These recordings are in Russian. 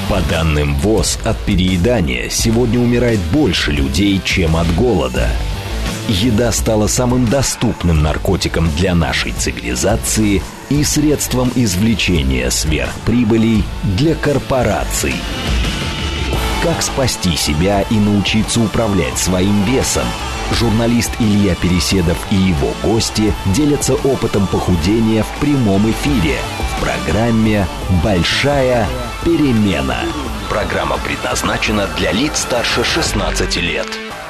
По данным ВОЗ, от переедания сегодня умирает больше людей, чем от голода. Еда стала самым доступным наркотиком для нашей цивилизации и средством извлечения сверхприбылей для корпораций. Как спасти себя и научиться управлять своим весом? Журналист Илья Переседов и его гости делятся опытом похудения в прямом эфире в программе «Большая перемена». Программа предназначена для лиц старше 16 лет.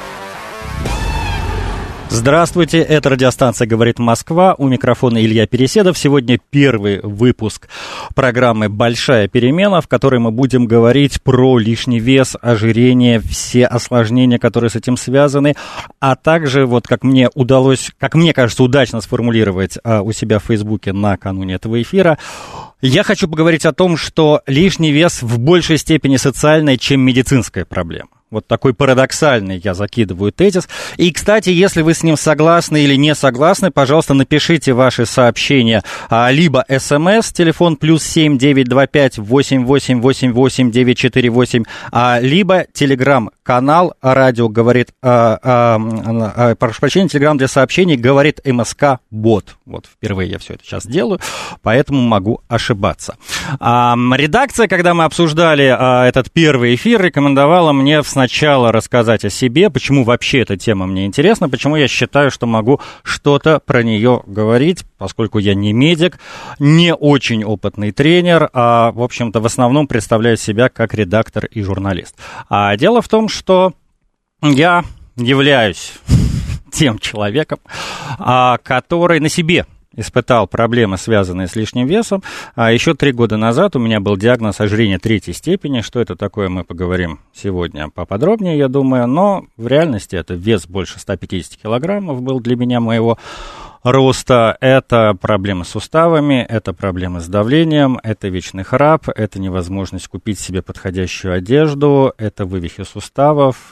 Здравствуйте, это радиостанция «Говорит Москва», у микрофона Илья Переседов. Сегодня первый выпуск программы «Большая перемена», в которой мы будем говорить про лишний вес, ожирение, все осложнения, которые с этим связаны, а также, вот как мне удалось, как мне кажется, удачно сформулировать у себя в Фейсбуке накануне этого эфира, я хочу поговорить о том, что лишний вес в большей степени социальная, чем медицинская проблема. Вот такой парадоксальный я закидываю тезис. И, кстати, если вы с ним согласны или не согласны, пожалуйста, напишите ваши сообщения либо СМС, телефон +7 925 8888 948, либо телеграм-канал «Радио говорит», прошу прощения, телеграм для сообщений «Говорит МСК Бот». Вот впервые я все это сейчас делаю, поэтому могу ошибаться. Редакция, когда мы обсуждали этот первый эфир, рекомендовала мне сначала рассказать о себе, почему вообще эта тема мне интересна, почему я считаю, что могу что-то про нее говорить, поскольку я не медик, не очень опытный тренер, а, в общем-то, в основном представляю себя как редактор и журналист. А дело в том, что я являюсь тем человеком, который на себе испытал проблемы, связанные с лишним весом. Еще 3 года назад у меня был диагноз ожирения 3-й степени. Что это такое, мы поговорим сегодня поподробнее, я думаю. Но в реальности это вес больше 150 килограммов был для меня моего роста. Это проблемы с суставами, это проблемы с давлением, это вечный храп, это невозможность купить себе подходящую одежду, это вывихи суставов,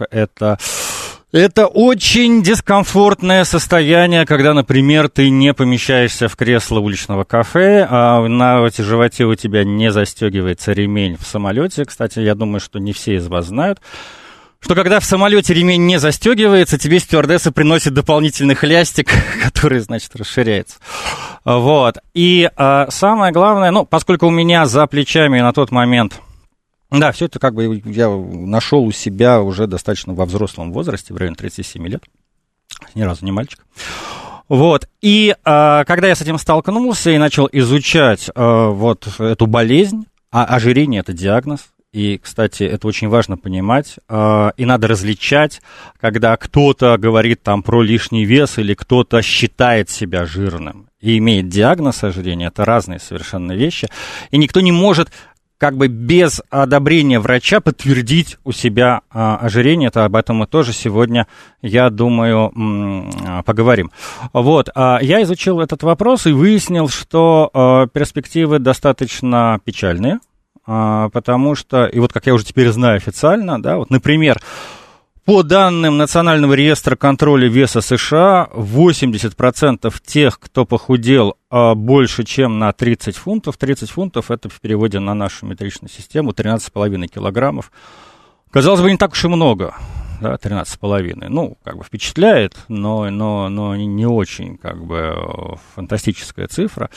это очень дискомфортное состояние, когда, например, ты не помещаешься в кресло уличного кафе, а на животе у тебя не застегивается ремень в самолете. Кстати, я думаю, что не все из вас знают, что когда в самолете ремень не застегивается, тебе стюардесса приносит дополнительный хлястик, который, значит, расширяется. Вот. И самое главное, поскольку у меня за плечами на тот момент... Да, все это как бы я нашел у себя уже достаточно во взрослом возрасте, в районе 37 лет, ни разу не мальчик. Вот, и когда я с этим столкнулся и начал изучать вот эту болезнь, ожирение – это диагноз, и, кстати, это очень важно понимать, и надо различать, когда кто-то говорит там про лишний вес или кто-то считает себя жирным и имеет диагноз ожирения, это разные совершенно вещи, и никто не может... как бы без одобрения врача подтвердить у себя ожирение. Об этом мы тоже сегодня, я думаю, поговорим. Вот, я изучил этот вопрос и выяснил, что перспективы достаточно печальные, потому что, и вот как я уже теперь знаю официально, да, вот, например, по данным Национального реестра контроля веса США, 80% тех, кто похудел больше, чем на 30 фунтов, 30 фунтов, это в переводе на нашу метричную систему, 13,5 килограммов. Казалось бы, не так уж и много, да, 13,5. Как бы впечатляет, но не очень, как бы, фантастическая цифра.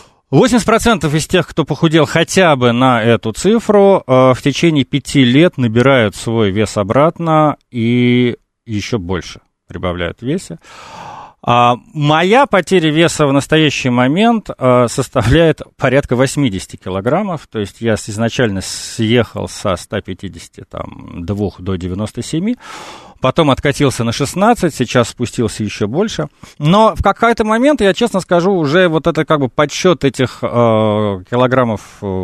80% из тех, кто похудел хотя бы на эту цифру, в течение 5 лет набирают свой вес обратно и еще больше прибавляют в весе. Моя потеря веса в настоящий момент составляет порядка 80 килограммов, то есть я изначально съехал со 152 до 97, потом откатился на 16, сейчас спустился еще больше. Но в какой-то момент, я честно скажу, уже вот это как бы подсчет этих килограммов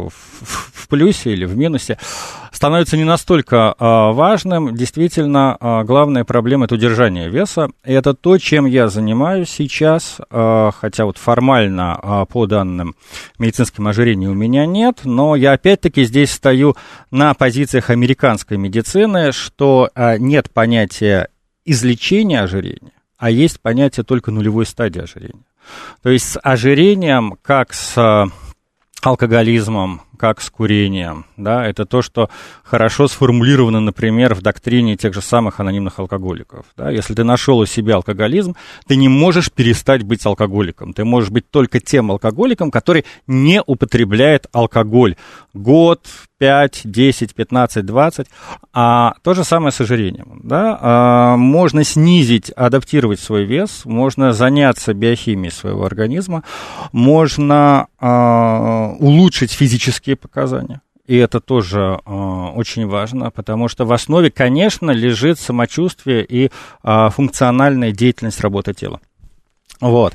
в плюсе или в минусе становится не настолько важным. Действительно, главная проблема – это удержание веса. И это то, чем я занимаюсь сейчас, хотя вот формально по данным медицинским ожирения у меня нет, но я опять-таки здесь стою на позициях американской медицины, что нет понятия излечения ожирения, а есть понятие только нулевой стадии ожирения. То есть с ожирением, как с алкоголизмом, как с курением, да, это то, что хорошо сформулировано, например, в доктрине тех же самых анонимных алкоголиков, да, если ты нашел у себя алкоголизм, ты не можешь перестать быть алкоголиком, ты можешь быть только тем алкоголиком, который не употребляет алкоголь год, 5, 10, 15, 20, а то же самое с ожирением, да, можно снизить, адаптировать свой вес, можно заняться биохимией своего организма, можно улучшить физические показания. И это тоже очень важно, потому что в основе, конечно, лежит самочувствие и функциональная деятельность работы тела. Вот.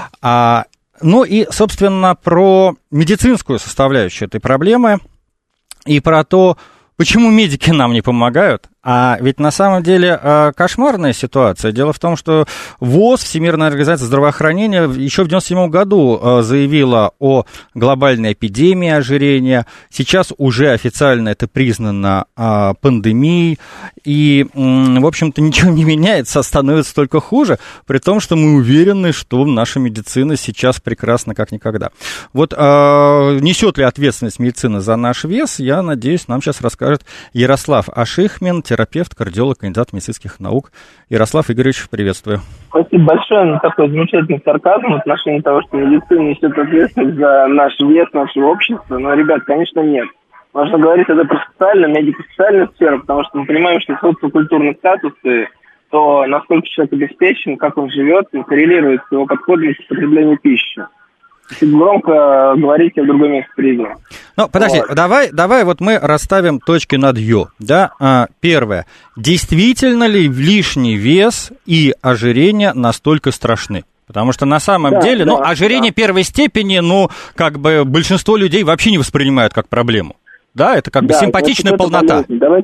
Ну и, собственно, про медицинскую составляющую этой проблемы и про то, почему медики нам не помогают. А ведь на самом деле кошмарная ситуация. Дело в том, что ВОЗ, Всемирная организация здравоохранения, еще в 1997 году заявила о глобальной эпидемии ожирения. Сейчас уже официально это признано пандемией. И, в общем-то, ничего не меняется, становится только хуже, при том, что мы уверены, что наша медицина сейчас прекрасна как никогда. Вот несет ли ответственность медицина за наш вес, я надеюсь, нам сейчас расскажет Ярослав Ашихмин, терапевт, кардиолог, кандидат медицинских наук. Ярослав Игоревич, приветствую. Спасибо большое за такой замечательный сарказм в отношении того, что медицина несет ответственность за наш вес, нашего общества. Но, ребят, конечно, нет. Можно говорить это про социальную, медико-социальную сферу, потому что мы понимаем, что социокультурные статусы, то насколько человек обеспечен, как он живет, коррелирует с его подходом к потреблению пищи. Если громко говорить, я в другое место приду. Ну, подожди, вот. давай вот мы расставим точки над «ё», да? Первое. Действительно ли лишний вес и ожирение настолько страшны? Потому что на самом деле, ожирение первой степени, как бы большинство людей вообще не воспринимают как проблему. Да, это как бы симпатичная полнота.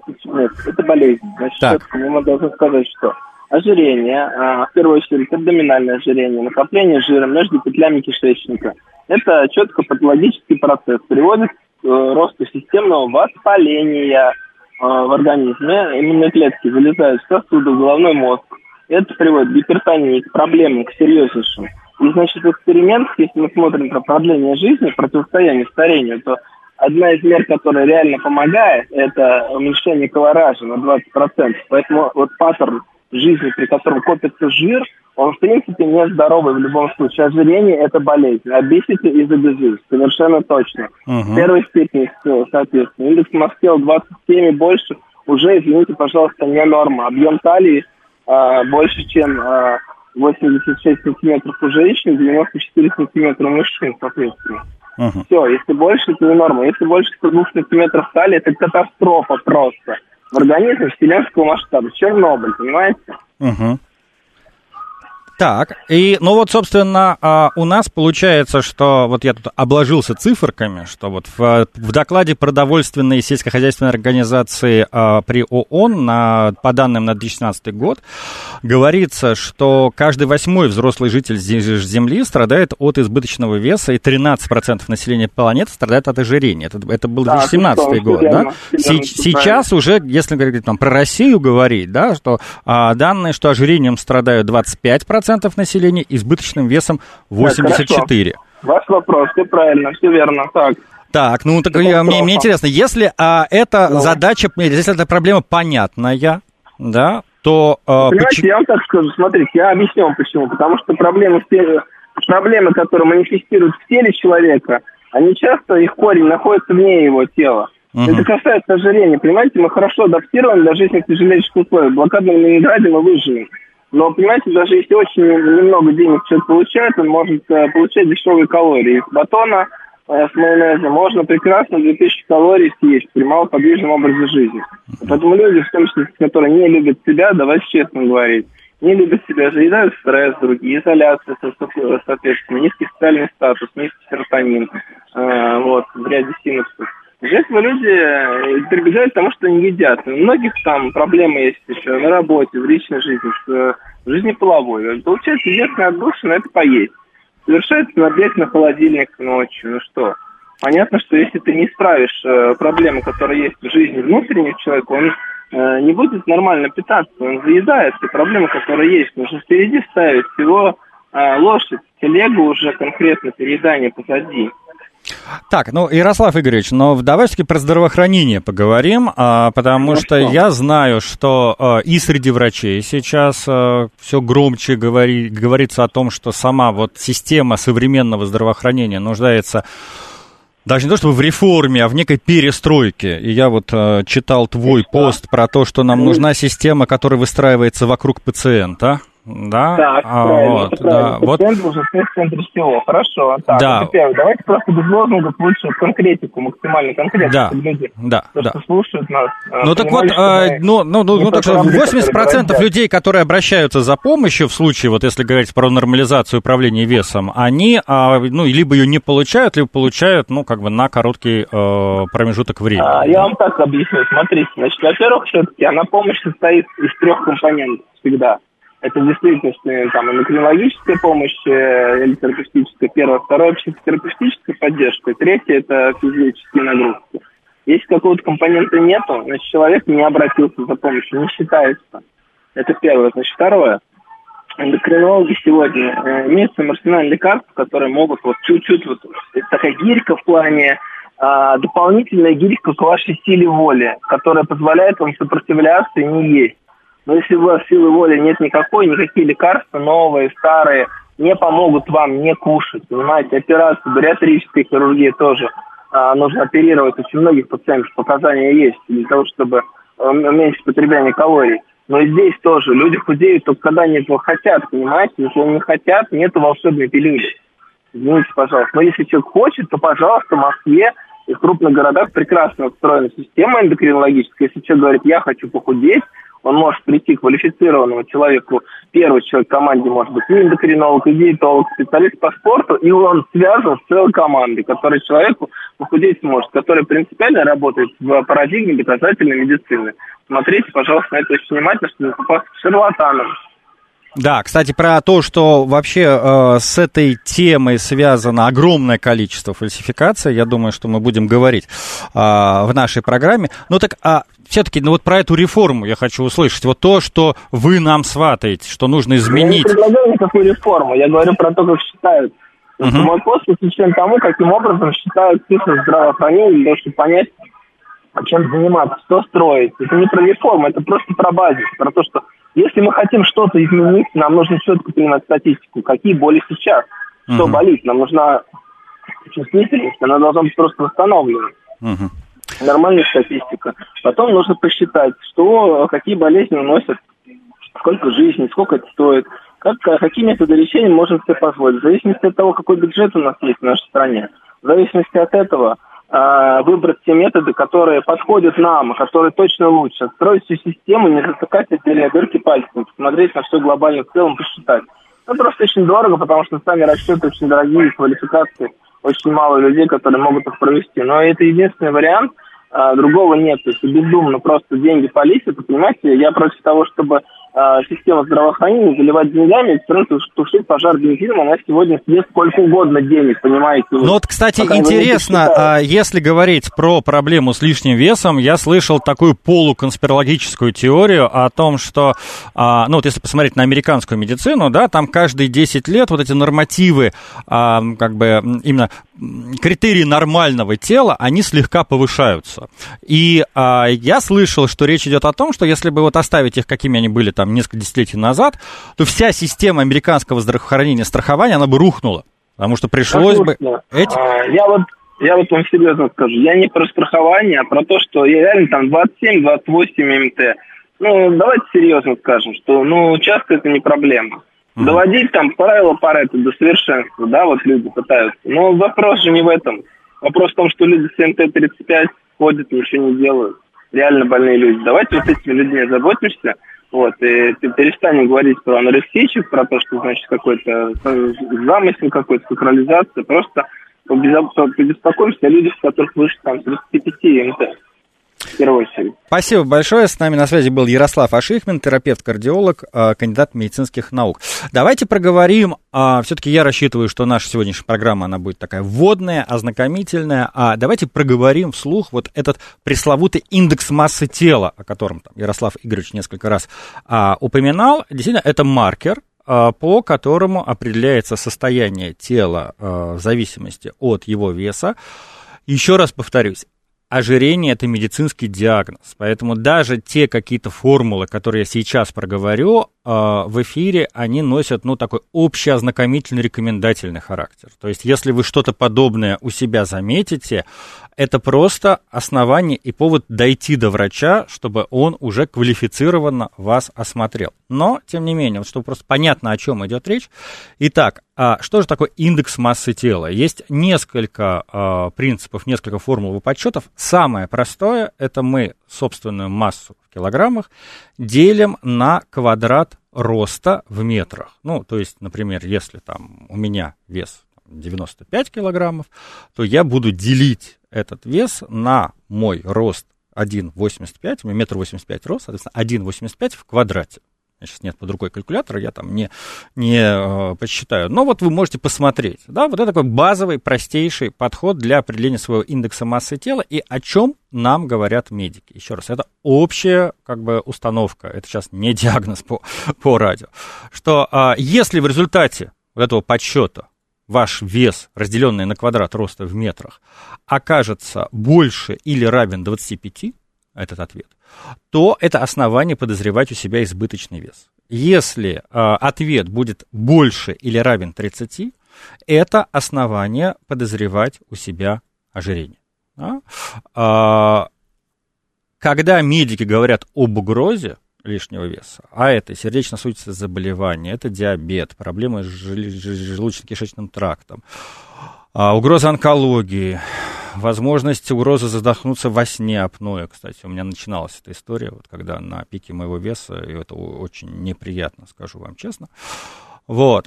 Это болезнь. Значит, мы должны сказать, что ожирение, в первую очередь абдоминальное ожирение, накопление жира между петлями кишечника. Это четко патологический процесс, приводит к росту системного воспаления в организме. Иммунные клетки залезают в сосуды, в головной мозг. Это приводит к гипертонии, к проблемам, к серьезнейшим. И, значит, эксперимент, если мы смотрим про продление жизни, противостояние старению, то одна из мер, которая реально помогает, это уменьшение колоража на 20%. Поэтому вот паттерн жизни, при котором копится жир, он, в принципе, нездоровый в любом случае. Ожирение – это болезнь. Обесите из обезжир. Совершенно точно. В первой степени, соответственно. Индекс Маскел 27 и больше уже, извините, пожалуйста, не норма. Объем талии больше, чем 86 сантиметров у женщин, 94 сантиметра у мужчин, соответственно. Все, если больше, это не норма. Если больше 102 сантиметров талии, это катастрофа просто. В организме вселенского масштаба. Чернобыль, понимаете? Так, и, собственно, у нас получается, что, вот я тут обложился циферками, что вот в докладе продовольственной и сельскохозяйственной организации при ООН, по данным на 2017 год, говорится, что каждый 8-й взрослый житель Земли страдает от избыточного веса, и 13% населения планеты страдает от ожирения. Это был 2017 год, да? Сейчас уже, если говорить про Россию говорить, да, что данные, что ожирением страдают 25% населения, избыточным весом 84%. Ваш вопрос, все правильно, все верно. Так, мне интересно, если эта задача, если эта проблема понятная, да, то... Понимаете, я вам так скажу, смотрите, я объясню вам почему. Потому что проблемы, которые манифестируют в теле человека, они часто, их корень находится вне его тела. Это касается ожирения, понимаете, мы хорошо адаптированы для жизни в тяжелейших условиях. В блокадном Ленинграде мы выживем. Но, понимаете, даже если очень немного денег человек получает, он может получать дешевые калории. Из батона с майонезом можно прекрасно 2000 калорий съесть при малоподвижном образе жизни. Поэтому люди, в том числе, которые не любят себя, давайте честно говорить, не любят себя, заедают стресс, другие, изоляция, соответственно, низкий социальный статус, низкий серотонин, в ряде синапсов. Из-за этого люди прибегают к тому, что не едят. У многих там проблемы есть еще на работе, в личной жизни, в жизни половой. Получается, единственное отдушина – это поесть. Совершается набег на холодильник ночью. Ну что? Понятно, что если ты не исправишь проблемы, которые есть в жизни внутреннего человека, он не будет нормально питаться, он заедает те проблемы, которые есть. Нужно впереди ставить всего лошадь, телегу уже конкретно переедание позади. Так, ну, Ярослав Игоревич, но давай все-таки про здравоохранение поговорим, потому что я знаю, что и среди врачей сейчас все громче говорится о том, что сама вот система современного здравоохранения нуждается даже не то чтобы в реформе, а в некой перестройке. И я вот читал твой пост про то, что нам нужна система, которая выстраивается вокруг пациента. Да, так, правильно, вот, да, пациент должен стоять в центре всего. Хорошо, так, да. Теперь давайте просто без лозунгов лучше конкретику, максимально конкретно, да, чтобы люди, да. что слушают нас. Ну так вот, так что 80% людей, которые обращаются за помощью в случае, вот если говорить про нормализацию управления весом, они, либо ее не получают, либо получают, на короткий промежуток времени. Я вам так объясню, смотрите, значит, во-первых, все-таки она помощь состоит из 3 компонентов всегда. Это в действительности там эндокринологическая помощь или терапевтическая, первое, второе, психотерапевтическая поддержка, третье – это физические нагрузки. Если какого-то компонента нету, значит, человек не обратился за помощью, не считается. Это первое. Значит, второе. Эндокринологи сегодня имеют в своем арсенале лекарств, которые могут вот чуть-чуть, вот это такая гирька в плане, дополнительная гирька к вашей силе воли, которая позволяет вам сопротивляться и не есть. Но если у вас силы воли нет никакой, никакие лекарства, новые, старые, не помогут вам не кушать. Понимаете, операция, бариатрическая хирургия тоже. Нужно оперировать очень многих пациентов, показания есть для того, чтобы уменьшить потребление калорий. Но и здесь тоже люди худеют только когда они этого хотят, понимаете? Если они не хотят, нету волшебной пилюли. Извините, пожалуйста. Но если человек хочет, то, пожалуйста, в Москве и в крупных городах прекрасно устроена система эндокринологическая. Если человек говорит, я хочу похудеть, он может прийти к квалифицированному человеку. Первый человек в команде может быть и эндокринолог, и диетолог, специалист по спорту, и он связан с целой командой, которая человеку похудеть сможет, которая принципиально работает в парадигме доказательной медицины. Смотрите, пожалуйста, на это очень внимательно, чтобы не попасть к шарлатанам. Да, кстати, про то, что вообще с этой темой связано огромное количество фальсификаций, я думаю, что мы будем говорить в нашей программе. Ну так, все-таки, вот про эту реформу я хочу услышать. Вот то, что вы нам сватаете, что нужно изменить. Я не предлагаю никакую реформу, я говорю про то, как считают. Мой пост посвящен тому, каким образом считают цифры здравоохранения, для того, чтобы понять, чем заниматься, что строить. Это не про реформу, это просто про базис, про то, что если мы хотим что-то изменить, нам нужно четко понимать статистику, какие боли сейчас, что болит. Нам нужна чувствительность, она должна быть просто восстановлена. Нормальная статистика. Потом нужно посчитать, какие болезни уносят, сколько жизней, сколько это стоит, какие методы лечения можем себе позволить. В зависимости от того, какой бюджет у нас есть в нашей стране, в зависимости от этого выбрать те методы, которые подходят нам, которые точно лучше. Строить всю систему, не затыкать отдельные дырки пальцем, посмотреть на все глобально в целом, посчитать. Это просто очень дорого, потому что сами расчеты очень дорогие, квалификации очень мало людей, которые могут их провести. Но это единственный вариант, другого нет. То есть бездумно просто деньги палить, это, понимаете, я против того, чтобы систему здравоохранения заливать деньгами, и тушить пожар бензином, она сегодня съест сколько угодно денег, понимаете. Ну вот, кстати, интересно, если говорить про проблему с лишним весом, я слышал такую полуконспирологическую теорию о том, что, вот если посмотреть на американскую медицину, да, там каждые 10 лет вот эти нормативы, именно критерии нормального тела, они слегка повышаются. И я слышал, что речь идет о том, что если бы вот оставить их, какими они были там несколько десятилетий назад, то вся система американского здравоохранения, страхования, она бы рухнула. Потому что пришлось бы... Я вот вам серьезно скажу, я не про страхование, а про то, что я реально там 27-28 МТ. Давайте серьезно скажем, что, часто это не проблема. Доводить там правила Парето до совершенства, да, вот люди пытаются. Но вопрос же не в этом. Вопрос в том, что люди с МТ-35 ходят, ничего не делают. Реально больные люди. Давайте вот этими людьми заботимся, и перестанем говорить про анорексичек, про то, что, значит, какой-то замысел, какой-то сакрализация. Просто побеспокоимся о людях, у которых выше там 35 МТ. В первую очередь. Спасибо большое. С нами на связи был Ярослав Ашихмин, терапевт-кардиолог, кандидат медицинских наук. Давайте проговорим. Все-таки я рассчитываю, что наша сегодняшняя программа, она будет такая вводная, ознакомительная. Давайте проговорим вслух вот этот пресловутый индекс массы тела, о котором там Ярослав Игоревич несколько раз упоминал. Действительно, это маркер, по которому определяется состояние тела в зависимости от его веса. Еще раз повторюсь, ожирение – это медицинский диагноз, поэтому даже те какие-то формулы, которые я сейчас проговорю в эфире, они носят, такой общеознакомительный, рекомендательный характер. То есть, если вы что-то подобное у себя заметите, это просто основание и повод дойти до врача, чтобы он уже квалифицированно вас осмотрел. Но, тем не менее, чтобы просто понятно, о чем идет речь. Итак, что же такое индекс массы тела? Есть несколько принципов, несколько формул его подсчетов. Самое простое – это мы собственную массу в килограммах делим на квадрат роста в метрах. То есть, например, если там у меня вес 95 килограммов, то я буду делить этот вес на мой рост 1,85, у меня 1,85 м рост, соответственно, 1,85 в квадрате. Сейчас нет под рукой калькулятора, я там не подсчитаю. Но вот вы можете посмотреть. Да, вот это такой базовый, простейший подход для определения своего индекса массы тела. И о чем нам говорят медики. Еще раз, это общая установка, это сейчас не диагноз по радио. Что если в результате вот этого подсчета ваш вес, разделенный на квадрат роста в метрах, окажется больше или равен 25, этот ответ, то это основание подозревать у себя избыточный вес. Если ответ будет больше или равен 30, это основание подозревать у себя ожирение. Да? Когда медики говорят об угрозе лишнего веса, а это сердечно-сосудистые заболевания, это диабет, проблемы с желудочно-кишечным трактом, угроза онкологии, возможность угрозы задохнуться во сне, апноэ. Кстати, у меня начиналась эта история, вот когда на пике моего веса, и это очень неприятно, скажу вам честно. Вот.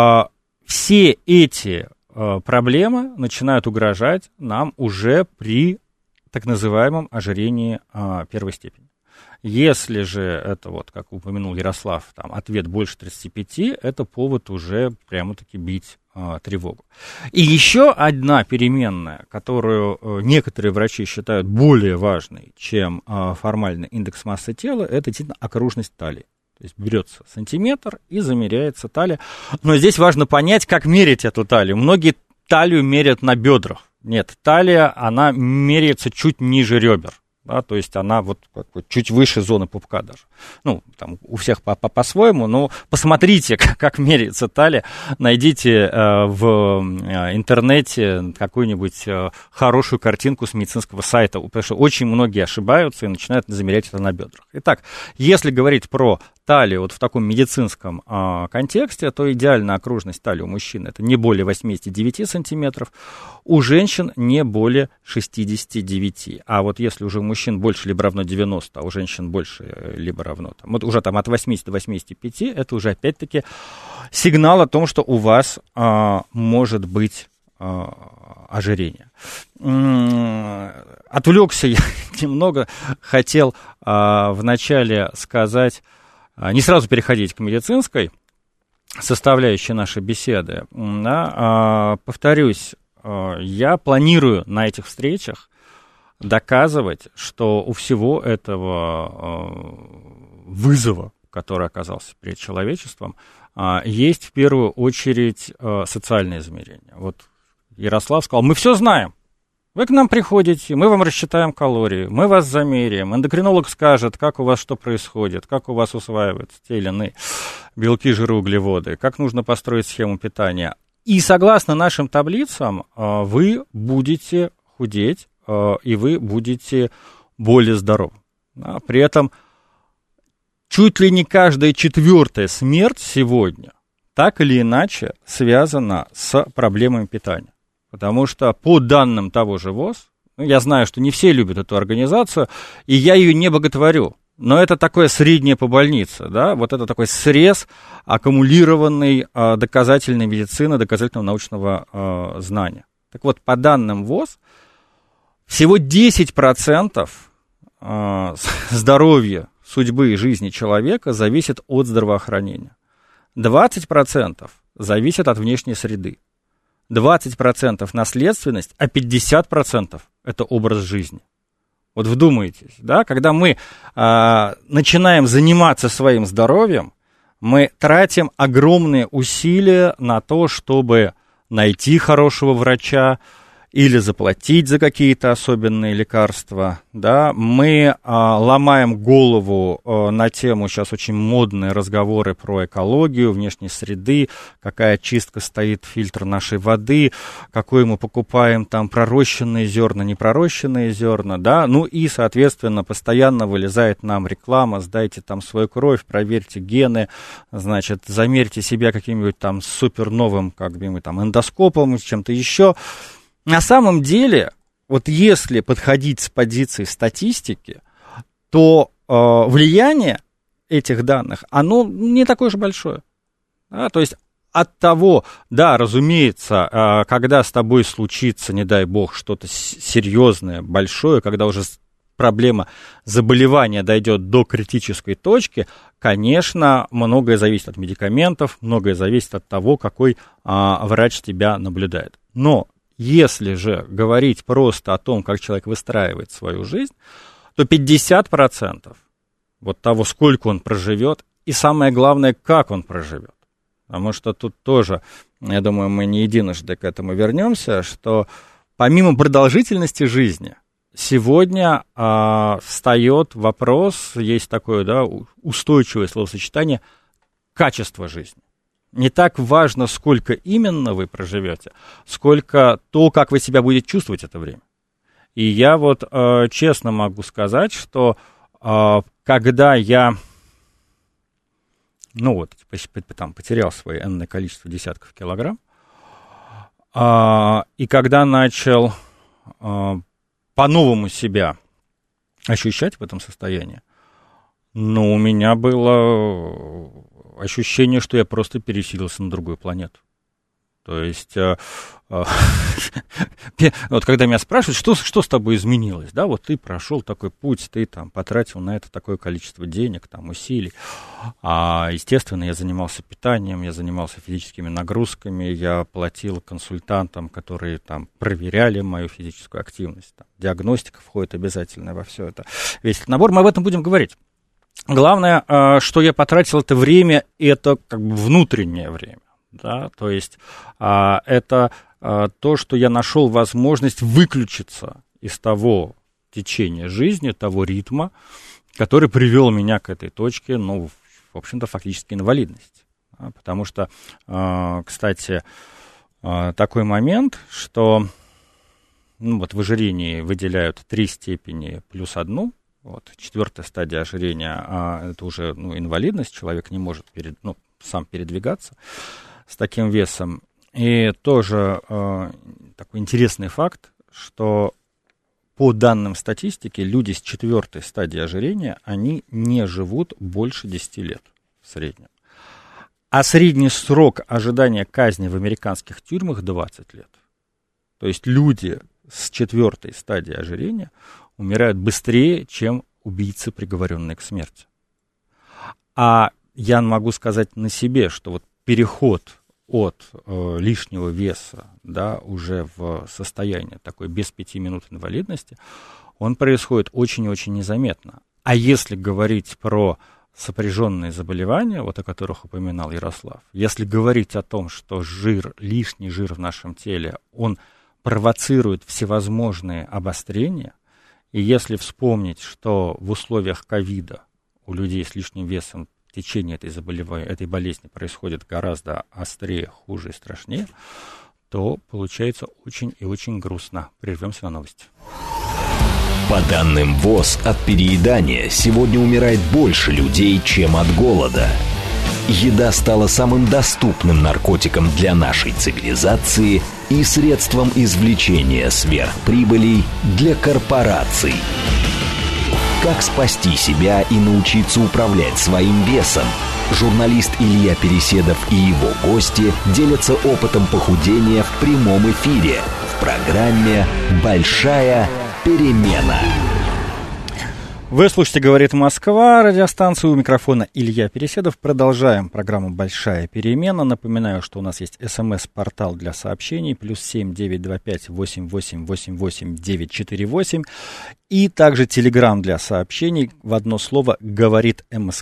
Все эти проблемы начинают угрожать нам уже при так называемом ожирении первой степени. Если же это, как упомянул Ярослав, ответ больше 35, это повод уже прямо-таки бить тревогу. И еще одна переменная, которую некоторые врачи считают более важной, чем формальный индекс массы тела, это действительно окружность талии. То есть берется сантиметр и замеряется талия. Но здесь важно понять, как мерить эту талию. Многие талию мерят на бедрах. Нет, талия, она меряется чуть ниже ребер. Да, то есть она чуть выше зоны пупка даже. У всех по-своему, но посмотрите, как меряется талия, найдите в интернете какую-нибудь хорошую картинку с медицинского сайта, потому что очень многие ошибаются и начинают замерять это на бедрах. Итак, если говорить про талию в таком медицинском контексте, то идеальная окружность талии у мужчин это не более 89 сантиметров, у женщин не более 69. А вот если уже у мужчин больше либо равно 90, а у женщин больше либо равно, уже от 80 до 85, это уже опять-таки сигнал о том, что у вас может быть ожирение. Отвлекся я немного, хотел вначале сказать, не сразу переходить к медицинской составляющей нашей беседы. Да, повторюсь, я планирую на этих встречах доказывать, что у всего этого вызова, который оказался перед человечеством, есть в первую очередь социальное измерение. Вот Ярослав сказал, мы все знаем. Вы к нам приходите, мы вам рассчитаем калории, мы вас замеряем, эндокринолог скажет, как у вас что происходит, как у вас усваиваются те или иные белки, жиры, углеводы, как нужно построить схему питания. И согласно нашим таблицам вы будете худеть, и вы будете более здоровы. При этом чуть ли не каждая четвертая смерть сегодня так или иначе связана с проблемами питания. Потому что по данным того же ВОЗ, я знаю, что не все любят эту организацию, и я ее не боготворю, но это такое среднее по больнице, да, вот это такой срез аккумулированной доказательной медицины, доказательного научного знания. Так вот, по данным ВОЗ, всего 10% здоровья, судьбы и жизни человека зависит от здравоохранения. 20% зависит от внешней среды. 20% наследственность, а 50% это образ жизни. Вот вдумайтесь, да, когда мы начинаем заниматься своим здоровьем, Мы тратим огромные усилия на то, чтобы найти хорошего врача или заплатить за какие-то особенные лекарства, да, мы ломаем голову на тему, сейчас очень модные разговоры про экологию, внешней среды, какая чистка стоит, фильтр нашей воды, какой мы покупаем там пророщенные зерна, непророщенные зерна, да, ну и, соответственно, постоянно вылезает нам реклама, сдайте там свою кровь, проверьте гены, значит, замерьте себя каким-нибудь там супер новым, как-нибудь там эндоскопом, чем-то еще. На самом деле, вот если подходить с позиции статистики, то влияние этих данных, оно не такое же большое. Да? То есть от того, да, разумеется, когда с тобой случится, не дай бог, что-то серьезное, большое, когда уже проблема заболевания дойдет до критической точки, конечно, многое зависит от медикаментов, многое зависит от того, какой врач тебя наблюдает. Но если же говорить просто о том, как человек выстраивает свою жизнь, то 50% вот того, сколько он проживет, и самое главное, как он проживет. Потому что тут тоже, я думаю, мы не единожды к этому вернемся, что помимо продолжительности жизни, сегодня встает вопрос, есть такое, да, устойчивое словосочетание, качество жизни. Не так важно, сколько именно вы проживете, сколько то, как вы себя будете чувствовать это время. И я вот честно могу сказать, что когда я, ну вот, там, потерял свое энное количество десятков килограмм, и когда начал по-новому себя ощущать в этом состоянии, ну, у меня было ощущение, что я просто переселился на другую планету. То есть, вот когда меня спрашивают, что с тобой изменилось, да, вот ты прошел такой путь, ты там потратил на это такое количество денег, там, усилий, естественно, я занимался питанием, я занимался физическими нагрузками, я платил консультантам, которые там проверяли мою физическую активность, там, диагностика входит обязательно во все это, весь этот набор, мы об этом будем говорить. Главное, что я потратил это время, это как бы внутреннее время, да, то есть это то, что я нашел возможность выключиться из того течения жизни, того ритма, который привел меня к этой точке, ну, в общем-то, фактически инвалидность. Потому что, кстати, такой момент, что ну, вот в ожирении выделяют 3 степени плюс 1. Вот, 4-я стадия ожирения, это уже инвалидность, человек не может сам передвигаться с таким весом. И тоже такой интересный факт, что по данным статистики, люди с 4-й стадии ожирения, они не живут больше 10 лет в среднем. А средний срок ожидания казни в американских тюрьмах 20 лет. То есть люди с 4-й стадии ожирения умирают быстрее, чем убийцы, приговоренные к смерти. А я могу сказать на себе, что вот переход от лишнего веса, да, уже в состояние такой без 5 минут инвалидности, он происходит очень-очень незаметно. А если говорить про сопряженные заболевания, вот о которых упоминал Ярослав, если говорить о том, что лишний жир в нашем теле, он провоцирует всевозможные обострения, и если вспомнить, что в условиях ковида у людей с лишним весом течение этой болезни происходит гораздо острее, хуже и страшнее, то получается очень и очень грустно. Прервемся на новости. По данным ВОЗ, от переедания сегодня умирает больше людей, чем от голода. Еда стала самым доступным наркотиком для нашей цивилизации и средством извлечения сверхприбылей для корпораций. Как спасти себя и научиться управлять своим весом? Журналист Илья Переседов и его гости делятся опытом похудения в прямом эфире в программе «Большая перемена». Вы слушаете «Говорит Москва», радиостанцию, у микрофона Илья Переседов. Продолжаем программу «Большая перемена». Напоминаю, что у нас есть СМС-портал для сообщений, +7 925 88 88 948. И также телеграм для сообщений, в одно слово «Говорит МСК».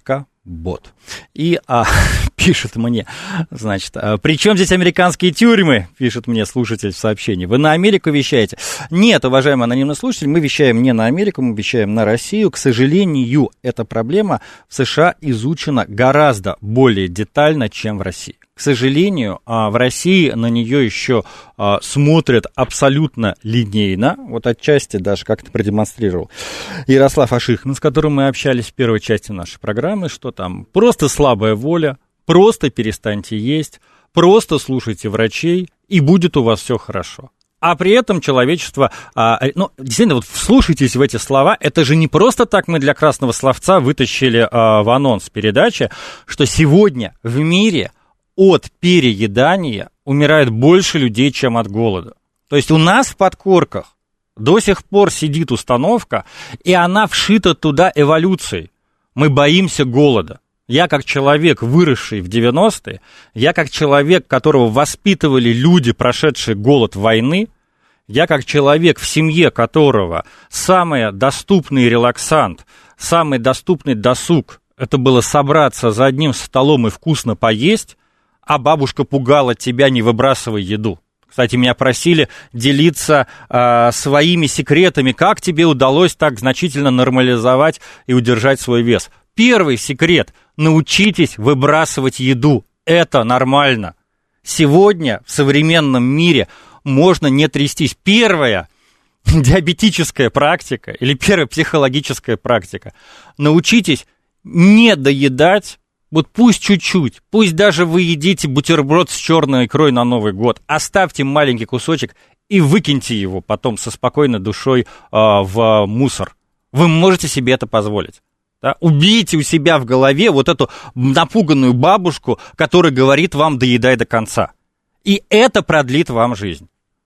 бот. И пишет мне, значит, при чем здесь американские тюрьмы, пишет мне слушатель в сообщении. Вы на Америку вещаете? Нет, уважаемый анонимный слушатель, мы вещаем не на Америку, мы вещаем на Россию. К сожалению, эта проблема в США изучена гораздо более детально, чем в России. К сожалению, в России на нее еще смотрят абсолютно линейно, вот отчасти даже как-то продемонстрировал Ярослав Ашихман, с которым мы общались в первой части нашей программы, что там просто слабая воля, просто перестаньте есть, просто слушайте врачей, и будет у вас все хорошо. А при этом человечество, действительно, вот вслушайтесь в эти слова, это же не просто так мы для красного словца вытащили в анонс передачи, что сегодня в мире от переедания умирает больше людей, чем от голода. То есть у нас в подкорках до сих пор сидит установка, и она вшита туда эволюцией. Мы боимся голода. Я как человек, выросший в 90-е, я как человек, которого воспитывали люди, прошедшие голод войны, я как человек, в семье которого самый доступный релаксант, самый доступный досуг, это было собраться за одним столом и вкусно поесть, а бабушка пугала тебя, не выбрасывай еду. Кстати, меня просили делиться своими секретами, как тебе удалось так значительно нормализовать и удержать свой вес. Первый секрет – научитесь выбрасывать еду. Это нормально. Сегодня в современном мире можно не трястись. Первая диабетическая практика или первая психологическая практика – научитесь не доедать. Вот пусть чуть-чуть, пусть даже вы едите бутерброд с черной икрой на Новый год, оставьте маленький кусочек и выкиньте его потом со спокойной душой в мусор. Вы можете себе это позволить. Да? Убейте у себя в голове вот эту напуганную бабушку, которая говорит вам «доедай до конца». И это продлит вам жизнь.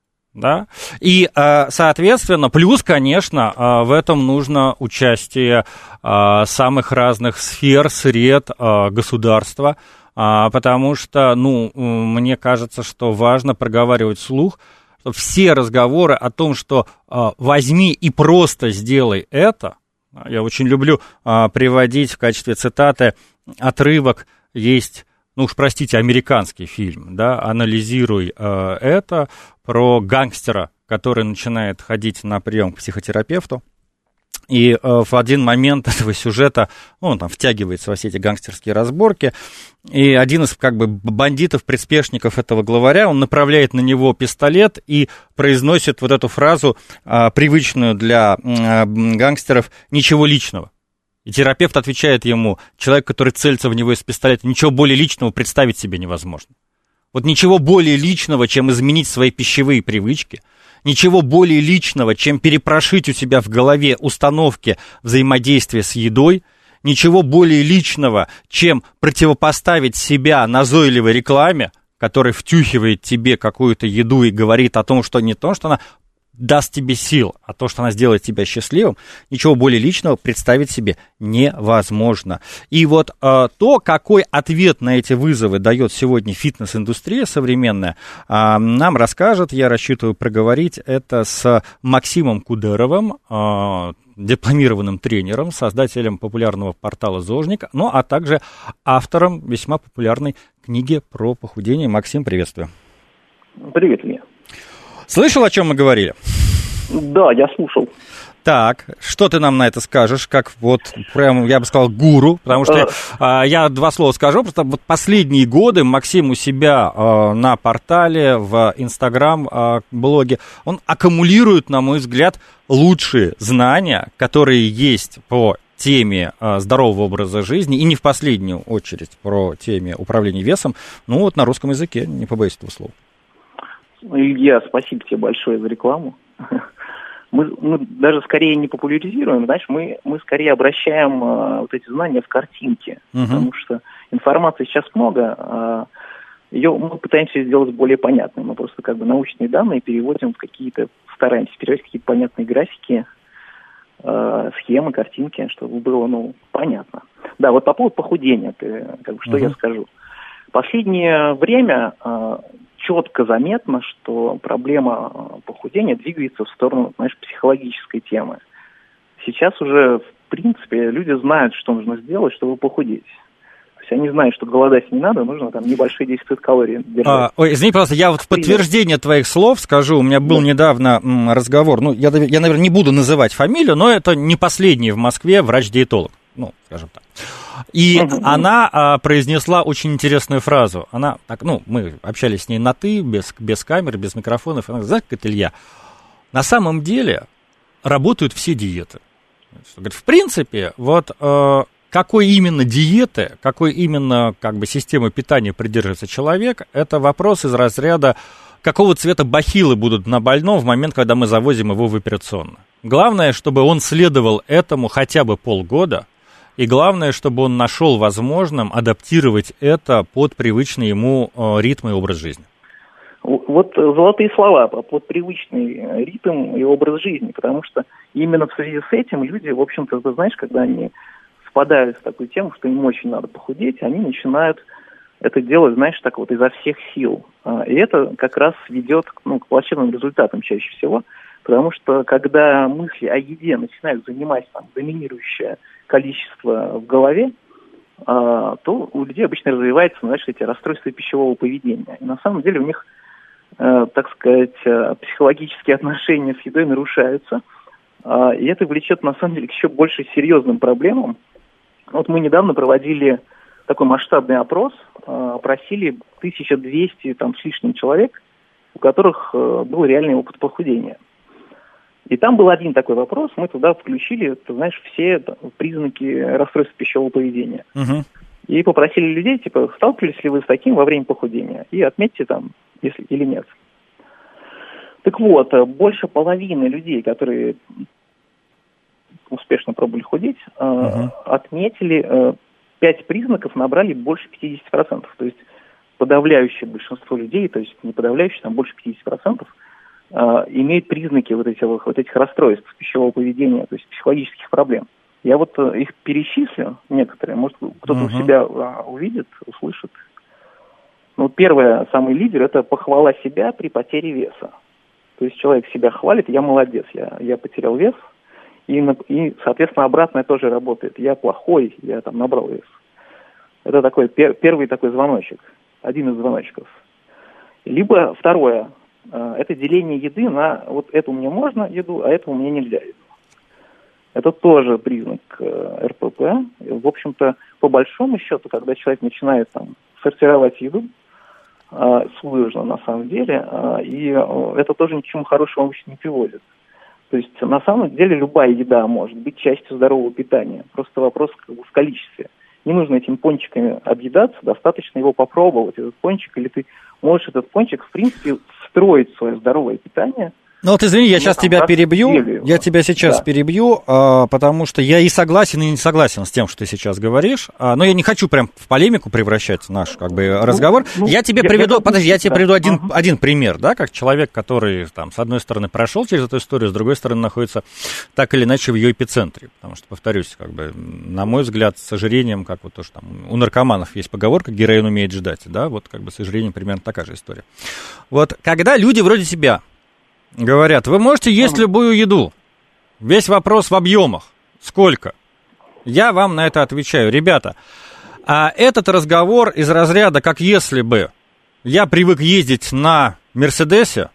Да? И, соответственно, плюс, конечно, в этом нужно участие самых разных сфер, сред государства, потому что, мне кажется, что важно проговаривать вслух, что все разговоры о том, что возьми и просто сделай это, я очень люблю приводить в качестве цитаты отрывок, есть... простите, американский фильм, да, «Анализируй это», про гангстера, который начинает ходить на прием к психотерапевту, и в один момент этого сюжета, он там втягивается во все эти гангстерские разборки, и один из бандитов, приспешников этого главаря, он направляет на него пистолет и произносит вот эту фразу, привычную для гангстеров: «Ничего личного». И терапевт отвечает ему: человек, который целится в него из пистолета, ничего более личного представить себе невозможно. Вот ничего более личного, чем изменить свои пищевые привычки, ничего более личного, чем перепрошить у себя в голове установки взаимодействия с едой, ничего более личного, чем противопоставить себя назойливой рекламе, которая втюхивает тебе какую-то еду и говорит о том, что не то, что она даст тебе сил, а то, что она сделает тебя счастливым, ничего более личного представить себе невозможно. И вот то, какой ответ на эти вызовы дает сегодня фитнес-индустрия современная, нам расскажет, я рассчитываю проговорить это с Максимом Кудеровым, дипломированным тренером, создателем популярного портала «Зожник», а также автором весьма популярной книги про похудение. Максим, приветствую. Привет, Илья. Слышал, о чем мы говорили? Да, я слушал. Так, что ты нам на это скажешь, как вот, прям, я бы сказал, гуру, потому что я два слова скажу, просто вот последние годы Максим у себя на портале, в Инстаграм-блоге, он аккумулирует, на мой взгляд, лучшие знания, которые есть по теме здорового образа жизни, и не в последнюю очередь про теме управления весом, на русском языке, не побоюсь этого слова. Илья, спасибо тебе большое за рекламу. Мы даже скорее не популяризируем, знаешь, мы скорее обращаем вот эти знания в картинки, потому что информации сейчас много, ее мы пытаемся сделать более понятной. Мы просто научные данные переводим стараемся переводить в какие-то понятные графики, схемы, картинки, чтобы было, понятно. Да, вот по поводу похудения, что я скажу. В последнее время четко заметно, что проблема похудения двигается в сторону, психологической темы. Сейчас уже, в принципе, люди знают, что нужно сделать, чтобы похудеть. есть они знают, что голодать не надо, нужно там небольшие 10 калорий держать. Извини, пожалуйста, я вот в подтверждение твоих слов скажу, у меня был недавно разговор, я, наверное, не буду называть фамилию, но это не последний в Москве врач-диетолог, скажем так. И она произнесла очень интересную фразу. Она, мы общались с ней на «ты», без камер, без микрофонов. Она говорит: знаешь, Илья, на самом деле работают все диеты. Говорит, в принципе, какой именно диеты, какой именно системы питания придерживается человек, это вопрос из разряда, какого цвета бахилы будут на больном в момент, когда мы завозим его в операционную. Главное, чтобы он следовал этому хотя бы полгода, и главное, чтобы он нашел возможным адаптировать это под привычный ему ритм и образ жизни. Вот золотые слова под привычный ритм и образ жизни, потому что именно в связи с этим люди, в общем-то, ты знаешь, когда они впадают в такую тему, что им очень надо похудеть, они начинают это делать, знаешь, так вот изо всех сил. И это как раз ведет к плачевным результатам чаще всего, потому что когда мысли о еде начинают занимать доминирующее количество в голове, то у людей обычно развиваются, эти расстройства пищевого поведения. И на самом деле у них, так сказать, психологические отношения с едой нарушаются, и это влечет, на самом деле, к еще больше серьезным проблемам. Вот мы недавно проводили такой масштабный опрос, опросили 1200 с лишним человек, у которых был реальный опыт похудения. И там был один такой вопрос, мы туда включили, ты знаешь, все признаки расстройства пищевого поведения. И попросили людей, сталкивались ли вы с таким во время похудения, и отметьте если или нет. Так вот, больше половины людей, которые успешно пробовали худеть, отметили 5 признаков, набрали больше 50%. То есть подавляющее большинство людей, то есть не подавляющее, больше 50%, имеют признаки этих расстройств пищевого поведения, то есть психологических проблем. Я их перечислю, некоторые, может, кто-то у себя увидит, услышит. Первое, самый лидер, это похвала себя при потере веса. То есть человек себя хвалит: я молодец, я потерял вес, и, соответственно, обратное тоже работает. Я плохой, я набрал вес. Это такой первый такой звоночек, один из звоночков. Либо второе, это деление еды на эту мне можно еду, а эту мне нельзя еду. Это тоже признак РПП. В общем-то, по большому счету, когда человек начинает сортировать еду, сложно на самом деле, и это тоже ни к чему хорошему обычно не приводит. То есть, на самом деле, любая еда может быть частью здорового питания. Просто вопрос в количестве. Не нужно этим пончиками объедаться, достаточно его попробовать, этот пончик, или ты можешь этот пончик, в принципе, встроить в свое здоровое питание. Извини, я сейчас тебя перебью, перебью, потому что я и согласен, и не согласен с тем, что ты сейчас говоришь, но я не хочу прям в полемику превращать наш разговор. Я тебе приведу один пример, как человек, который, с одной стороны, прошел через эту историю, с другой стороны, находится так или иначе в ее эпицентре, потому что, повторюсь, на мой взгляд, с ожирением, как тоже у наркоманов есть поговорка «героин умеет ждать», с ожирением примерно такая же история. Когда люди вроде себя говорят: вы можете есть любую еду. Весь вопрос в объемах. Сколько? Я вам на это отвечаю: ребята, этот разговор из разряда, как если бы я привык ездить на Мерседесе,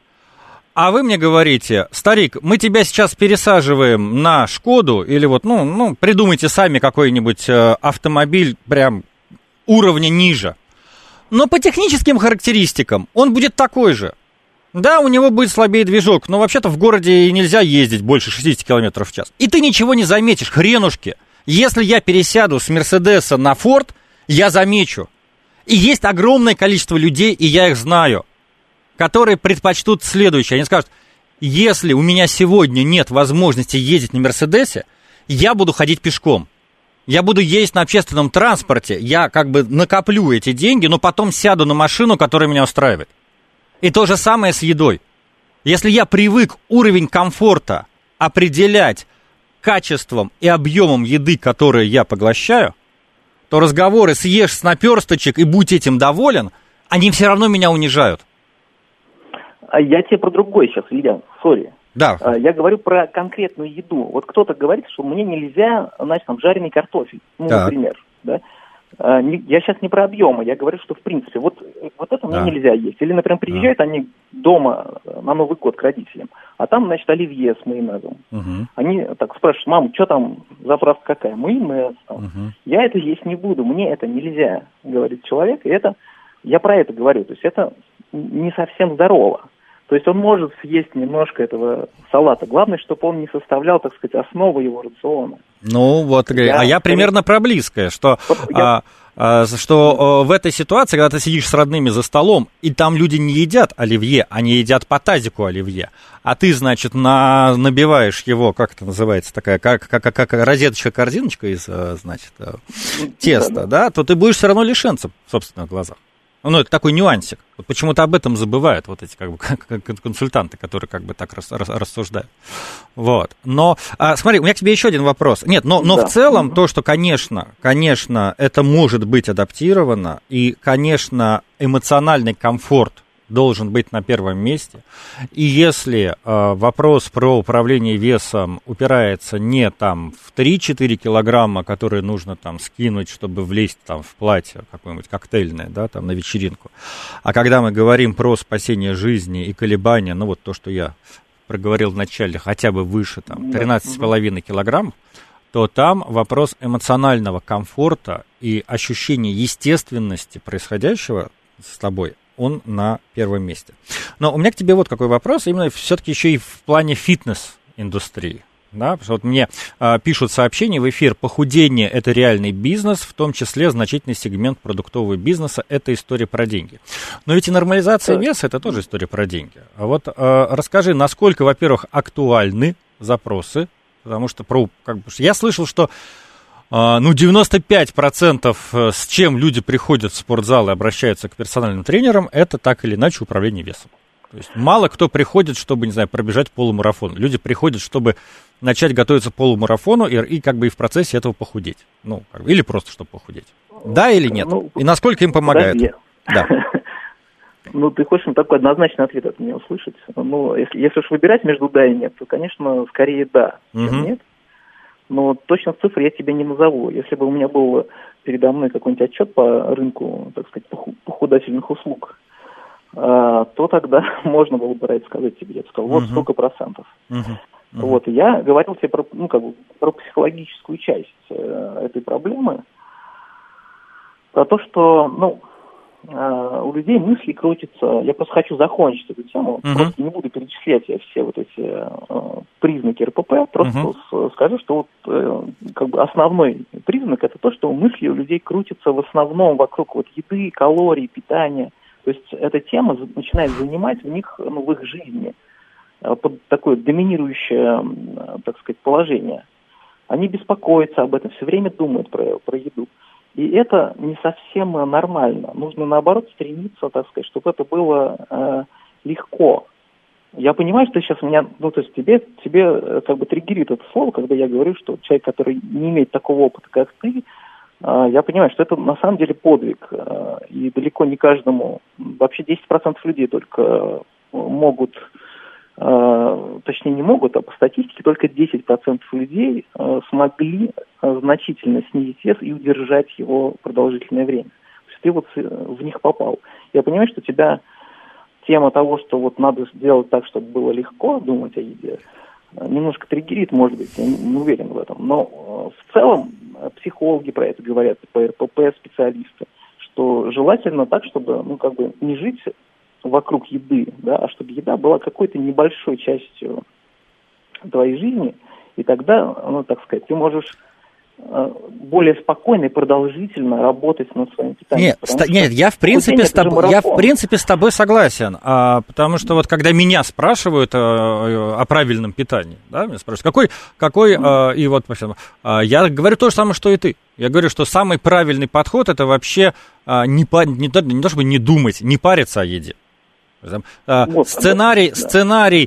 а вы мне говорите: старик, мы тебя сейчас пересаживаем на Шкоду, или придумайте сами какой-нибудь автомобиль прям уровня ниже. Но по техническим характеристикам он будет такой же. Да, у него будет слабее движок, но вообще-то в городе и нельзя ездить больше 60 км в час. И ты ничего не заметишь, хренушки. Если я пересяду с Мерседеса на Форд, я замечу. И есть огромное количество людей, и я их знаю, которые предпочтут следующее. Они скажут: если у меня сегодня нет возможности ездить на Мерседесе, я буду ходить пешком. Я буду ездить на общественном транспорте, я накоплю эти деньги, но потом сяду на машину, которая меня устраивает. И то же самое с едой. Если я привык уровень комфорта определять качеством и объемом еды, которую я поглощаю, то разговоры «съешь с наперсточек и будь этим доволен», они все равно меня унижают. А я тебе про другое сейчас, Илья, сори. Да. Я говорю про конкретную еду. Кто-то говорит, что мне нельзя, жареный картофель, например, да. Я сейчас не про объемы, я говорю, что в принципе вот это мне нельзя есть. Или, например, приезжают они дома на Новый год к родителям, а там, значит, оливье с майонезом. Они так спрашивают: мам, что там, заправка какая? Майонез. Я это есть не буду, мне это нельзя, говорит человек, и это, я про это говорю, то есть это не совсем здорово. То есть он может съесть немножко этого салата. Главное, чтобы он не составлял, так сказать, основу его рациона. Ну, вот, я примерно про близкое, что в этой ситуации, когда ты сидишь с родными за столом, и там люди не едят оливье, они едят по тазику оливье, а ты, значит, набиваешь его, как это называется, такая, как розеточка-корзиночка из, значит, теста, да, то ты будешь все равно лишенцем в собственных глазах. Ну, это такой нюансик. Вот почему-то об этом забывают вот эти как бы консультанты, которые как бы так рассуждают. Вот. Но, смотри, у меня к тебе еще один вопрос. Нет, но в целом то, что, конечно, это может быть адаптировано, и, конечно, эмоциональный комфорт должен быть на первом месте. И если вопрос про управление весом упирается не там в 3-4 килограмма, которые нужно там скинуть, чтобы влезть там в платье какое-нибудь коктейльное, да, там на вечеринку, а когда мы говорим про спасение жизни и колебания, ну вот то, что я проговорил вначале, хотя бы выше там 13,5 килограмм, то там вопрос эмоционального комфорта и ощущения естественности происходящего с тобой, он на первом месте. Но у меня к тебе вот какой вопрос, именно все-таки еще и в плане фитнес-индустрии. Да? Потому что вот мне пишут сообщения в эфир: похудение – это реальный бизнес, в том числе значительный сегмент продуктового бизнеса – это история про деньги. Но ведь и нормализация веса – это тоже история про деньги. А вот расскажи, насколько, во-первых, актуальны запросы, потому что я слышал, что 95% с чем люди приходят в спортзал и обращаются к персональным тренерам, это так или иначе управление весом. То есть мало кто приходит, чтобы, не знаю, пробежать полумарафон. Люди приходят, чтобы начать готовиться к полумарафону и как бы и в процессе этого похудеть. Ну, или просто чтобы похудеть. Да или нет? И насколько им помогает? Да. Ну, ты хочешь такой однозначный ответ от меня услышать? Ну, если уж выбирать между да и нет, то, конечно, скорее да, чем нет. Но точно цифры я тебе не назову. Если бы у меня был передо мной какой-нибудь отчет по рынку, так сказать, похудательных услуг, то тогда можно было бы сказать тебе, я бы сказал, вот столько процентов. Вот, я говорил тебе про психологическую часть этой проблемы, про то, что, у людей мысли крутятся. Я просто хочу закончить эту тему, просто не буду перечислять я все вот эти признаки РПП, просто скажу, что вот как бы основной признак — это то, что мысли у людей крутятся в основном вокруг вот еды, калорий, питания. То есть эта тема начинает занимать в них, в их жизни под такое доминирующее, так сказать, положение. Они беспокоятся об этом, все время думают про еду. И это не совсем нормально. Нужно, наоборот, стремиться, так сказать, чтобы это было легко. Я понимаю, что сейчас меня, то есть тебе как бы триггерит это слово, когда я говорю, что человек, который не имеет такого опыта, как ты, я понимаю, что это на самом деле подвиг. И далеко не каждому, вообще 10% людей только могут, точнее не могут, а по статистике только 10% людей смогли значительно снизить вес и удержать его продолжительное время. То есть ты вот в них попал. Я понимаю, что тебя тема того, что вот надо сделать так, чтобы было легко думать о еде, немножко триггерит, может быть, я не уверен в этом. Но в целом психологи про это говорят, РПП специалисты, что желательно так, чтобы, не жить вокруг еды, да, а чтобы еда была какой-то небольшой частью твоей жизни, и тогда, так сказать, ты можешь более спокойно и продолжительно работать над своим питанием. Нет, я в принципе с тобой согласен, потому что вот когда меня спрашивают о правильном питании, да, меня спрашивают, какой и вот я говорю то же самое, что и ты. Я говорю, что самый правильный подход — это вообще не то чтобы не думать, не париться о еде. Сценарий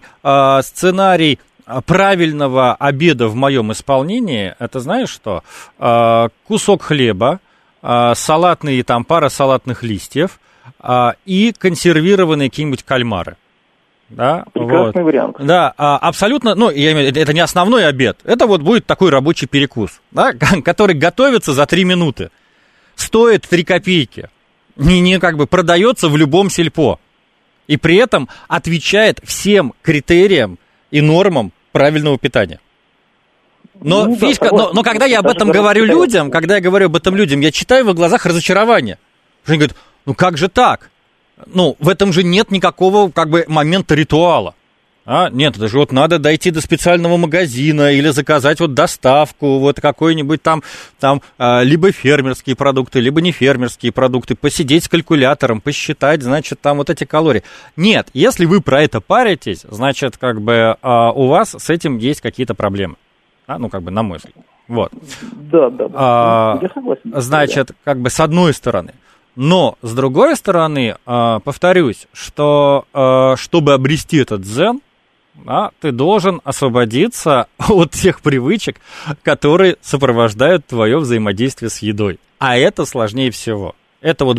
правильного обеда в моем исполнении, это знаешь что? Кусок хлеба, пара салатных листьев и консервированные какие-нибудь кальмары. Да, прекрасный вариант. Да, абсолютно, я имею в виду, это не основной обед, это вот будет такой рабочий перекус, да, который готовится за 3 минуты. стоит 3 копейки, не как бы продается в любом сельпо, и при этом отвечает всем критериям и нормам правильного питания. Но фишка, но когда я об этом говорю людям, я читаю в их глазах разочарование. Они говорят, ну как же так? Ну, в этом же нет никакого, как бы, момента ритуала. Нет, это же вот надо дойти до специального магазина или заказать вот доставку, вот какой-нибудь там либо фермерские продукты, либо не фермерские продукты, посидеть с калькулятором, посчитать, значит, там вот эти калории. Нет, если вы про это паритесь, значит, как бы у вас с этим есть какие-то проблемы. Ну, как бы, на мой взгляд. Вот. Да. Я согласен. Значит, как бы, с одной стороны. Но, с другой стороны, повторюсь, что чтобы обрести этот дзен, ты должен освободиться от тех привычек, которые сопровождают твое взаимодействие с едой. А это сложнее всего. Это вот,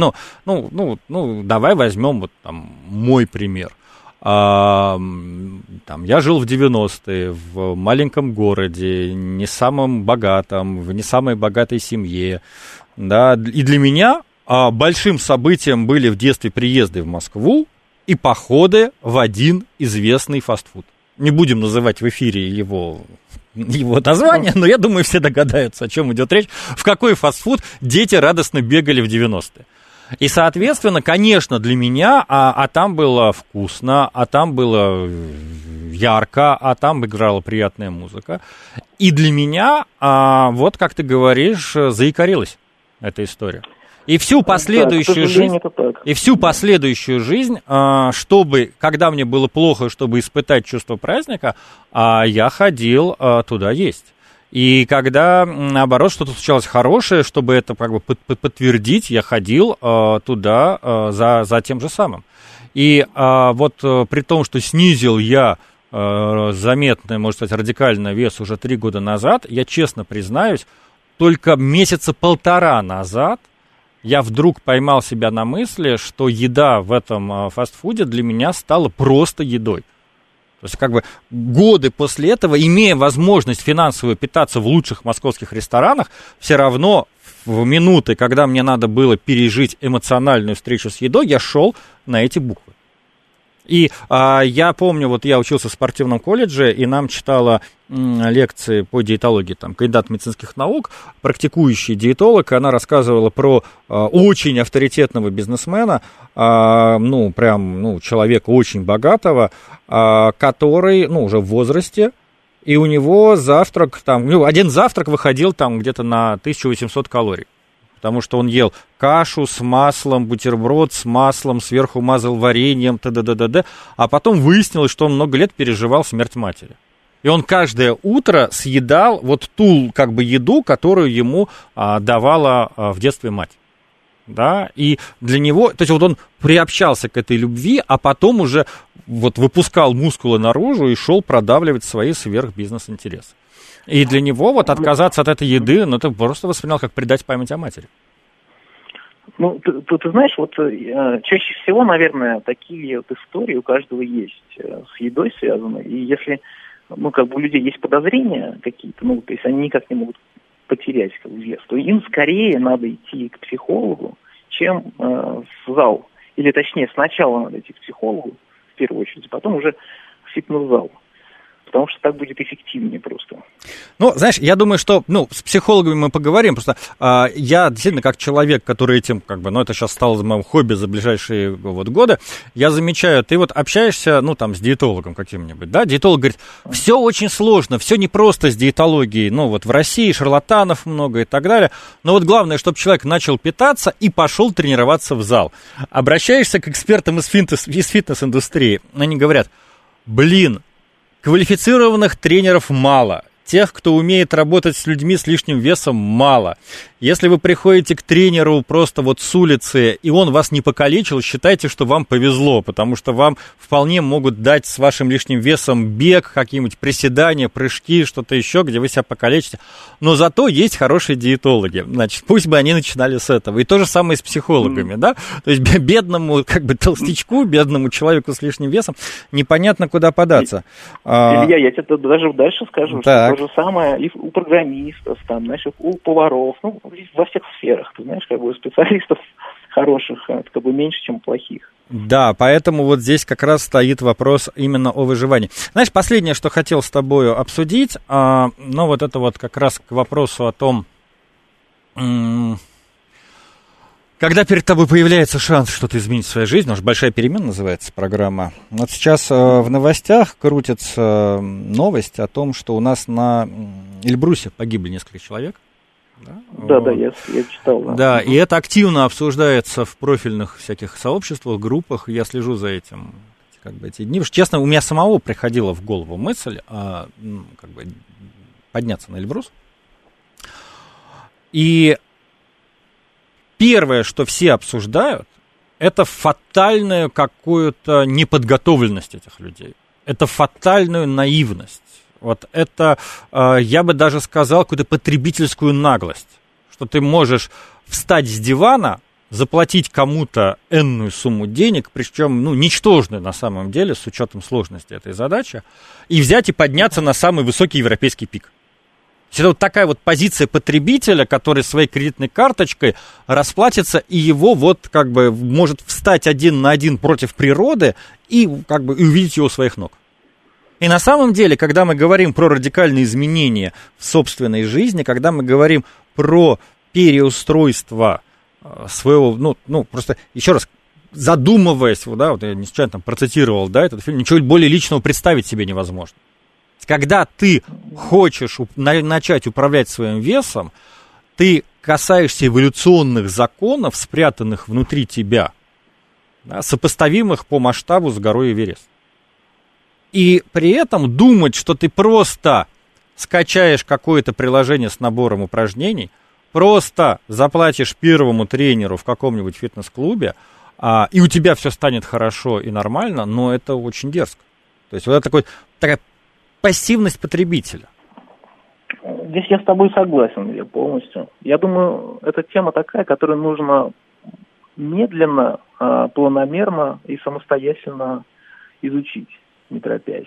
давай возьмем вот там мой пример. Я жил в 90-е в маленьком городе, не самом богатом, в не самой богатой семье, да, и для меня большим событием были в детстве приезды в Москву и походы в один известный фастфуд. Не будем называть в эфире его название, но я думаю, все догадаются, о чем идет речь, в какой фастфуд дети радостно бегали в 90-е. И, соответственно, конечно, для меня, там было вкусно, там было ярко, там играла приятная музыка. И для меня, вот как ты говоришь, заикарилась эта история. И всю последующую жизнь, чтобы, когда мне было плохо, чтобы испытать чувство праздника, я ходил туда есть. И когда, наоборот, что-то случалось хорошее, чтобы это как бы подтвердить, я ходил туда за тем же самым. И вот при том, что снизил я заметно, можно сказать, радикально вес уже 3 года назад, я честно признаюсь, только месяца 1,5 назад я вдруг поймал себя на мысли, что еда в этом фастфуде для меня стала просто едой. То есть, как бы, годы после этого, имея возможность финансово питаться в лучших московских ресторанах, все равно в минуты, когда мне надо было пережить эмоциональную встречу с едой, я шел на эти буквы. И я помню, вот я учился в спортивном колледже, и нам читала лекции по диетологии, там, кандидат медицинских наук, практикующий диетолог, она рассказывала про очень авторитетного бизнесмена, человека очень богатого, который, уже в возрасте, и у него завтрак, один завтрак выходил там где-то на 1800 калорий. Потому что он ел кашу с маслом, бутерброд с маслом, сверху мазал вареньем, т.д. А потом выяснилось, что он много лет переживал смерть матери. И он каждое утро съедал вот ту, как бы, еду, которую ему давала в детстве мать. Да? И для него, то есть вот он приобщался к этой любви, а потом уже вот выпускал мускулы наружу и шел продавливать свои сверхбизнес-интересы. И для него вот отказаться от этой еды, это просто воспринял как предать память о матери. Ты знаешь, вот чаще всего, наверное, такие вот истории у каждого есть с едой связаны. И если, у людей есть подозрения какие-то, то есть они никак не могут потерять вес, то им скорее надо идти к психологу, чем в зал. Или точнее, сначала надо идти к психологу, в первую очередь, а потом уже в фитнес-зал. Потому что так будет эффективнее просто. Знаешь, я думаю, что, с психологами мы поговорим, просто я действительно, как человек, который этим, это сейчас стало моим хобби за ближайшие годы, я замечаю, ты вот общаешься, с диетологом каким-нибудь, да, диетолог говорит, все очень сложно, все непросто с диетологией, в России шарлатанов много и так далее, но вот главное, чтобы человек начал питаться и пошел тренироваться в зал. Обращаешься к экспертам из фитнес-индустрии, они говорят, квалифицированных тренеров мало, тех, кто умеет работать с людьми с лишним весом, мало. Если вы приходите к тренеру просто с улицы, и он вас не покалечил, считайте, что вам повезло, потому что вам вполне могут дать с вашим лишним весом бег, какие-нибудь приседания, прыжки, что-то еще, где вы себя покалечите. Но зато есть хорошие диетологи. Значит, пусть бы они начинали с этого. И то же самое с психологами, да? То есть бедному, толстячку, бедному человеку с лишним весом непонятно, куда податься. Илья, я тебе даже дальше скажу, что То же самое и у программистов, там, знаешь, у поваров, ну, во всех сферах, ты знаешь, как бы у специалистов хороших как бы меньше, чем плохих. Да, поэтому вот здесь как раз стоит вопрос именно о выживании. Знаешь, последнее, что хотел с тобою обсудить, ну, вот это вот как раз к вопросу о том, когда перед тобой появляется шанс что-то изменить в своей жизни, потому что «Большая перемена» называется программа. Вот сейчас в новостях крутится новость о том, что у нас на Эльбрусе погибли несколько человек. Да, вот. Я читал. Да, и это активно обсуждается в профильных всяких сообществах, группах. Я слежу за этим как бы эти дни. Потому что, честно, у меня самого приходила в голову мысль как бы подняться на Эльбрус. И первое, что все обсуждают, это фатальную какую-то неподготовленность этих людей. Это фатальную наивность. Вот это, я бы даже сказал, какую-то потребительскую наглость. Что ты можешь встать с дивана, заплатить кому-то энную сумму денег, причем, ну, ничтожную на самом деле, с учетом сложности этой задачи, и взять и подняться на самый высокий европейский пик. Это вот такая вот позиция потребителя, который своей кредитной карточкой расплатится, и его вот как бы может встать один на один против природы и как бы увидеть его у своих ног. И на самом деле, когда мы говорим про радикальные изменения в собственной жизни, когда мы говорим про переустройство своего, ну просто еще раз, задумываясь, да, вот я не случайно там процитировал, да, этот фильм, ничего более личного представить себе невозможно. Когда ты хочешь начать управлять своим весом, ты касаешься эволюционных законов, спрятанных внутри тебя, да, сопоставимых по масштабу с горой Эверест. И при этом думать, что ты просто скачаешь какое-то приложение с набором упражнений, просто заплатишь первому тренеру в каком-нибудь фитнес-клубе, и у тебя все станет хорошо и нормально, но это очень дерзко. То есть вот это такая пассивность потребителя. Здесь я с тобой согласен, полностью. Я думаю, эта тема такая, которую нужно медленно, планомерно и самостоятельно изучить, не торопясь.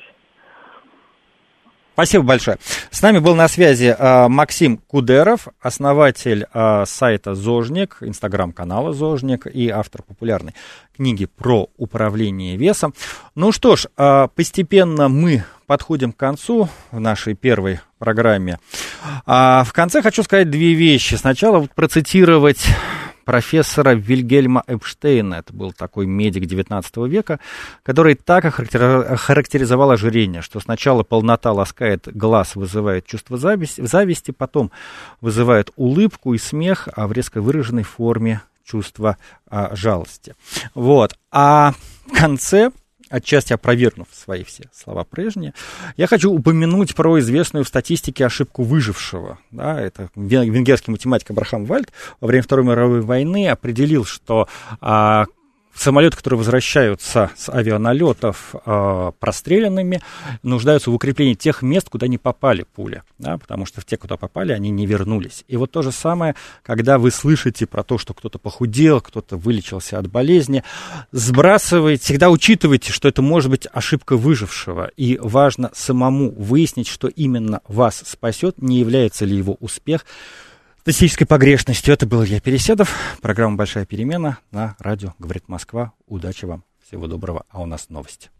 Спасибо большое. С нами был на связи Максим Кудеров, основатель сайта «Зожник», инстаграм-канала «Зожник» и автор популярной книги про управление весом. Ну что ж, постепенно мы подходим к концу в нашей первой программе. В конце хочу сказать две вещи. Сначала процитировать профессора Вильгельма Эпштейна, это был такой медик XIX века, который так охарактеризовал ожирение, что сначала полнота ласкает глаз, вызывает чувство зависти, потом вызывает улыбку и смех, а в резко выраженной форме чувство жалости. Вот. А в конце, отчасти опровергнув свои все слова прежние, я хочу упомянуть про известную в статистике ошибку выжившего. Да, это венгерский математик Абрахам Вальд во время Второй мировой войны определил, что самолеты, которые возвращаются с авианалетов простреленными, нуждаются в укреплении тех мест, куда не попали пули, да, потому что в те, куда попали, они не вернулись. И вот то же самое, когда вы слышите про то, что кто-то похудел, кто-то вылечился от болезни, сбрасывайте, всегда учитывайте, что это может быть ошибка выжившего, и важно самому выяснить, что именно вас спасет, не является ли его успех статистической погрешностью. Это был Илья Переседов, программа «Большая перемена» на радио «Говорит Москва». Удачи вам, всего доброго, а у нас новости.